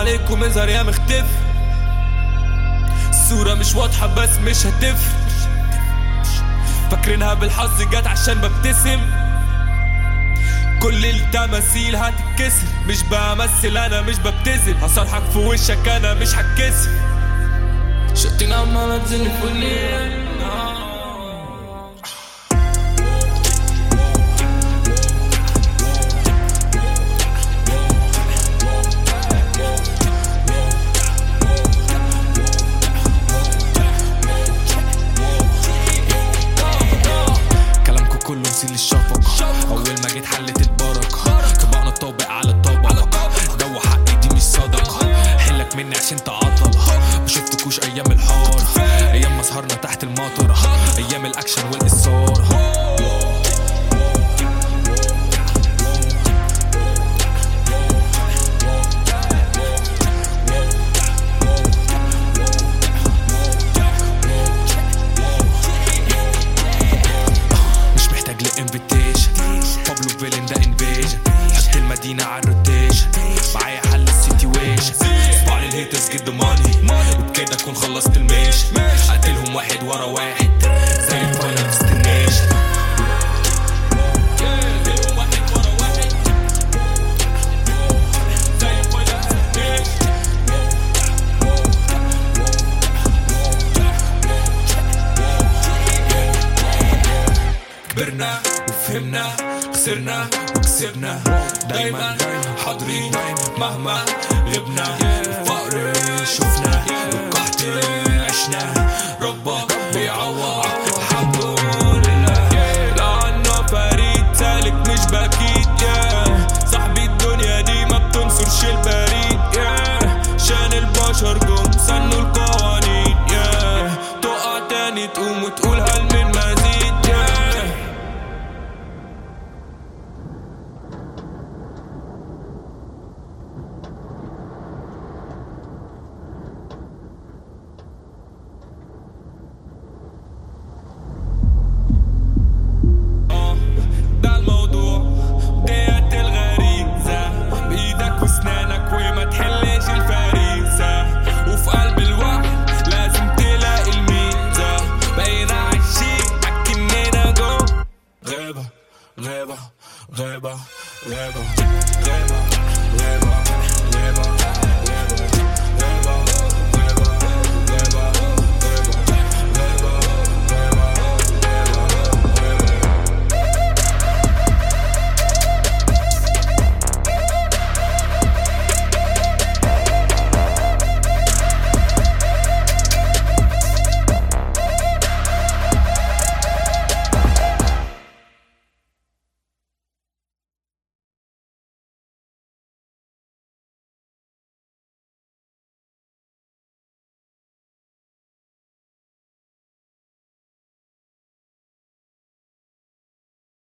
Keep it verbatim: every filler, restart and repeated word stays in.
عليكم اظهر يا مختفي، الصورة مش واضحة بس مش هتفرق، فاكرينها بالحظ جت عشان ببتسم، كل التماثيل هتتكسر، مش بمثل انا مش ببتذل، هصرحك في وشك انا مش هتكسر، شقتين عمالة تزن في الليل. كله نسيل الشفقة، أول ما جيت حلت البركة، طبقنا الطابق على الطبقة، جو حقي دي مش صدقة، حلك مني عشان تعطل، مشفتكوش أيام الحار، أيام ما سهرنا تحت المطر، أيام الأكشن والإصرار. بابلو فيلن ده انفيجن، حط المدينة عالروتيشن، معايا حل السيتويشن، صباع للهيترز جد ماني، وبكده اكون خلصت الميشن، اقتلهم واحد ورا واحد زي الفاينل ديستنيشن. كبرنا وفهمنا، خسرنا وكسبنا، دايما حاضرين مهما غبنا، الفقر شفنا والقحط عشنا، ربك بيعوض الحمد لله، لعنا فريد سالك مش بكيت، yeah. صاحبي الدنيا دي ما بتنصرش البريد، yeah. شان البشر جم سنوا القوانين، yeah. تقع تاني تقوم وتقول هل من